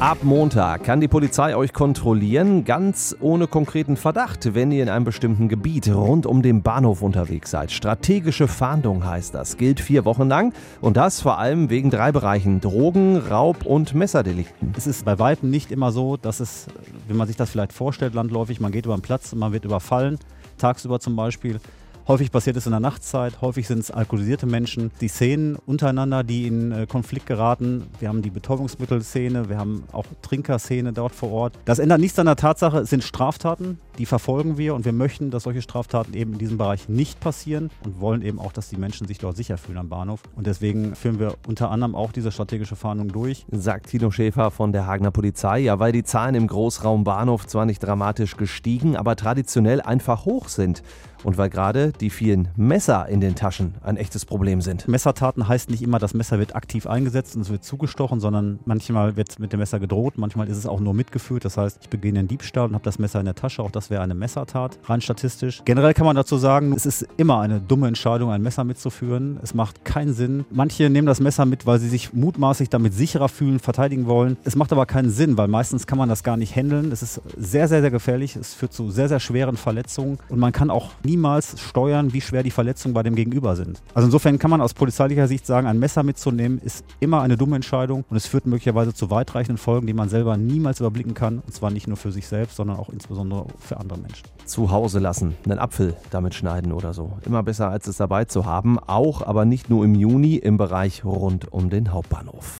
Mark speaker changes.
Speaker 1: Ab Montag kann die Polizei euch kontrollieren, ganz ohne konkreten Verdacht, wenn ihr in einem bestimmten Gebiet rund um den Bahnhof unterwegs seid. Strategische Fahndung heißt das, gilt 4 Wochen lang und das vor allem wegen 3 Bereichen: Drogen, Raub und Messerdelikten.
Speaker 2: Es ist bei weitem nicht immer so, dass es, wie man sich das vielleicht vorstellt, landläufig, man geht über den Platz und man wird überfallen, tagsüber zum Beispiel. Häufig passiert es in der Nachtzeit, häufig sind es alkoholisierte Menschen, die Szenen untereinander, die in Konflikt geraten. Wir haben die Betäubungsmittelszene, wir haben auch Trinkerszene dort vor Ort. Das ändert nichts an der Tatsache, es sind Straftaten, die verfolgen wir und wir möchten, dass solche Straftaten eben in diesem Bereich nicht passieren und wollen eben auch, dass die Menschen sich dort sicher fühlen am Bahnhof. Und deswegen führen wir unter anderem auch diese strategische Fahndung durch.
Speaker 1: Sagt Tino Schäfer von der Hagener Polizei. Ja, weil die Zahlen im Großraum Bahnhof zwar nicht dramatisch gestiegen, aber traditionell einfach hoch sind. Und weil gerade die vielen Messer in den Taschen ein echtes Problem sind.
Speaker 2: Messertaten heißt nicht immer, das Messer wird aktiv eingesetzt und es wird zugestochen, sondern manchmal wird mit dem Messer gedroht, manchmal ist es auch nur mitgeführt. Das heißt, ich begehe einen Diebstahl und habe das Messer in der Tasche. Auch das wäre eine Messertat, rein statistisch. Generell kann man dazu sagen, es ist immer eine dumme Entscheidung, ein Messer mitzuführen. Es macht keinen Sinn. Manche nehmen das Messer mit, weil sie sich mutmaßlich damit sicherer fühlen, verteidigen wollen. Es macht aber keinen Sinn, weil meistens kann man das gar nicht handeln. Es ist sehr, sehr, sehr gefährlich. Es führt zu sehr, sehr schweren Verletzungen und man kann auch niemals steuern, wie schwer die Verletzungen bei dem Gegenüber sind. Also insofern kann man aus polizeilicher Sicht sagen, ein Messer mitzunehmen ist immer eine dumme Entscheidung und es führt möglicherweise zu weitreichenden Folgen, die man selber niemals überblicken kann. Und zwar nicht nur für sich selbst, sondern auch insbesondere für andere Menschen.
Speaker 1: Zu Hause lassen, einen Apfel damit schneiden oder so. Immer besser, als es dabei zu haben. Auch, aber nicht nur im Juni, im Bereich rund um den Hauptbahnhof.